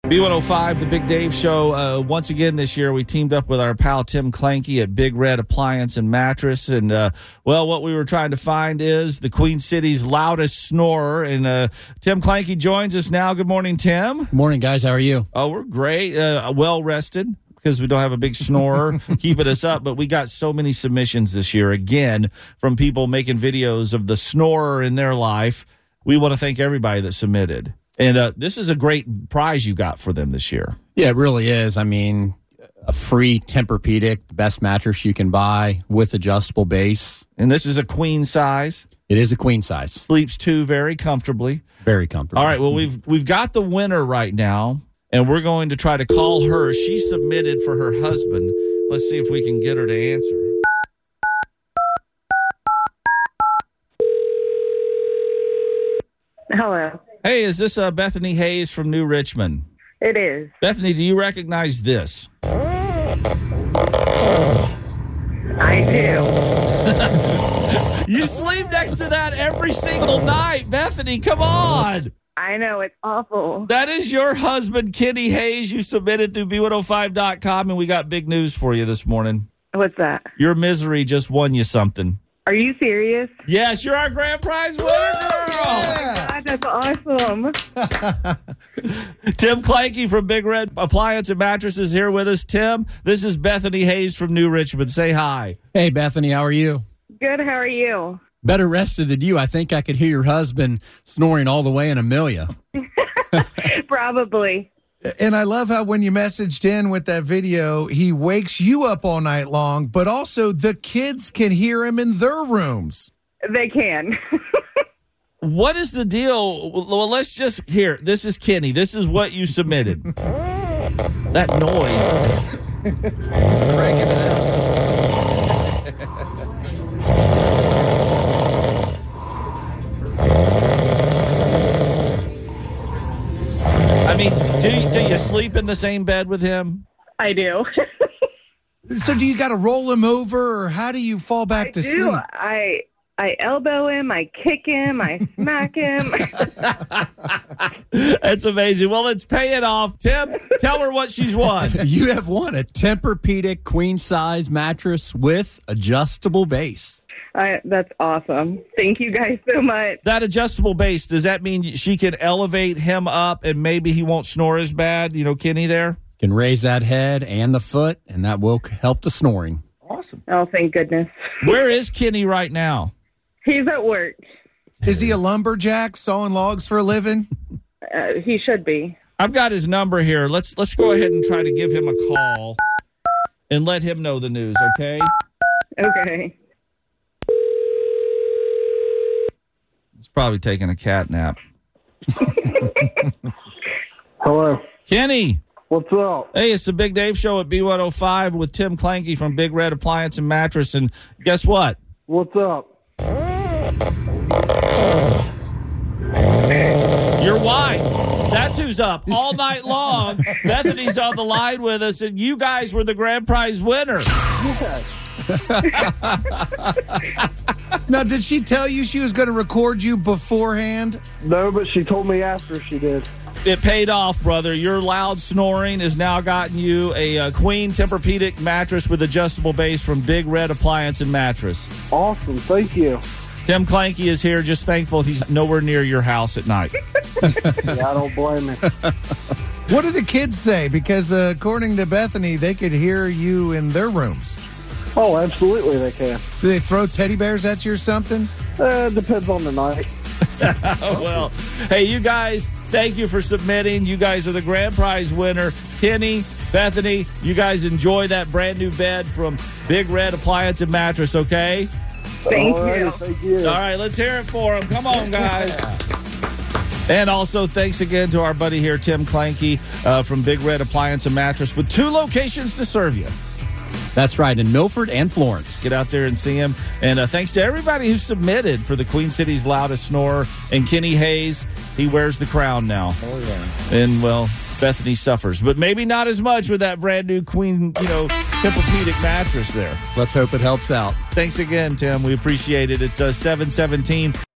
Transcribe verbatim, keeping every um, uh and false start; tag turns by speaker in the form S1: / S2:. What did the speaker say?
S1: B one oh five, the Big Dave Show. Uh, once again this year, we teamed up with our pal Tim Clanky at Big Red Appliance and Mattress. And, uh, well, what we were trying to find is the Queen City's loudest snorer. And uh, Tim Clanky joins us now. Good morning, Tim.
S2: Good morning, guys. How are you?
S1: Oh, we're great. Uh, well-rested because we don't have a big snorer keeping us up. But we got so many submissions this year, again, from people making videos of the snorer in their life. We want to thank everybody that submitted. And uh, this is a great prize you got for them this year.
S2: Yeah, it really is. I mean, a free Tempur-Pedic, the best mattress you can buy with adjustable base.
S1: And this is a queen size.
S2: It is a queen size.
S1: Sleeps two very comfortably.
S2: Very comfortable.
S1: All right, well, we've we've got the winner right now, and we're going to try to call her. She submitted for her husband. Let's see if we can get her to answer.
S3: Hello.
S1: Hey, is this uh, Bethany Hayes from New Richmond?
S3: It is.
S1: Bethany, do you recognize this?
S3: I do.
S1: You sleep next to that every single night. Bethany, come on.
S3: I know, it's awful.
S1: That is your husband, Kenny Hayes. You submitted through B one oh five dot com, and we got big news for you this morning.
S3: What's that?
S1: Your misery just won you something.
S3: Are you serious?
S1: Yes, you're our grand prize winner, girl.
S3: God, that's awesome.
S1: Tim Clanky from Big Red Appliance and Mattresses here with us. Tim, this is Bethany Hayes from New Richmond. Say hi.
S2: Hey, Bethany, how are you?
S3: Good, how are you?
S2: Better rested than you. I think I could hear your husband snoring all the way in Amelia.
S3: Probably.
S4: And I love how when you messaged in with that video, he wakes you up all night long, but also the kids can hear him in their rooms.
S3: They can.
S1: What is the deal? Well, let's just here. This is Kenny. This is what you submitted. That noise.
S4: He's cranking it
S1: I mean, do you, do you sleep in the same bed with him?
S3: I do.
S4: out. So do you got to roll him over, or how do you fall back
S3: I
S4: to
S3: do.
S4: sleep?
S3: I I elbow him, I kick him, I smack him.
S1: That's amazing. Well, let's pay it off. Tim, tell her what she's won.
S2: You have won a Tempur-Pedic queen size mattress with adjustable base.
S3: I, that's awesome. Thank you guys so much.
S1: That adjustable base, does that mean she can elevate him up and maybe he won't snore as bad? You know, Kenny there?
S2: Can raise that head and the foot, and that will help the snoring.
S1: Awesome.
S3: Oh, thank goodness.
S1: Where is Kenny right now?
S3: He's at work.
S4: Is he a lumberjack sawing logs for a living?
S3: Uh, he should be.
S1: I've got his number here. Let's let's go ahead and try to give him a call and let him know the news, okay?
S3: Okay.
S1: He's probably taking a cat nap.
S5: Hello.
S1: Kenny.
S5: What's up?
S1: Hey, it's the Big Dave Show at B one oh five with Tim Clanky from Big Red Appliance and Mattress. And guess what?
S5: What's up?
S1: Your wife. That's who's up all night long. Bethany's on the line with us, and you guys were the grand prize winner.
S4: Now, did she tell you she was going to record you beforehand?
S5: No, but she told me after she did.
S1: It paid off, brother. Your loud snoring has now gotten you a, uh Queen Tempur-Pedic mattress with adjustable base from Big Red Appliance and Mattress.
S5: Awesome. Thank you.
S1: Tim Clanky is here, just thankful he's nowhere near your house at night.
S5: Yeah, I don't blame me.
S4: What do the kids say? Because uh, according to Bethany, they could hear you in their rooms.
S5: Oh, absolutely they can.
S4: Do they throw teddy bears at you or something?
S5: Uh, depends on the night.
S1: Well, hey, you guys, thank you for submitting. You guys are the grand prize winner. Kenny, Bethany, you guys enjoy that brand new bed from Big Red Appliance and Mattress, okay?
S3: Thank
S5: All right,
S3: you.
S5: Thank you.
S1: All right, let's hear it for them. Come on, guys. And also, thanks again to our buddy here, Tim Clanky uh, from Big Red Appliance and Mattress, with two locations to serve you.
S2: That's right, in Milford and Florence.
S1: Get out there and see him. And uh, thanks to everybody who submitted for the Queen City's loudest snorer. And Kenny Hayes, he wears the crown now.
S4: Oh, yeah.
S1: And, well, Bethany suffers. But maybe not as much with that brand new Queen, you know, Tempur-Pedic mattress there.
S2: Let's hope it helps out.
S1: Thanks again, Tim. We appreciate it. It's uh, seven seventeen.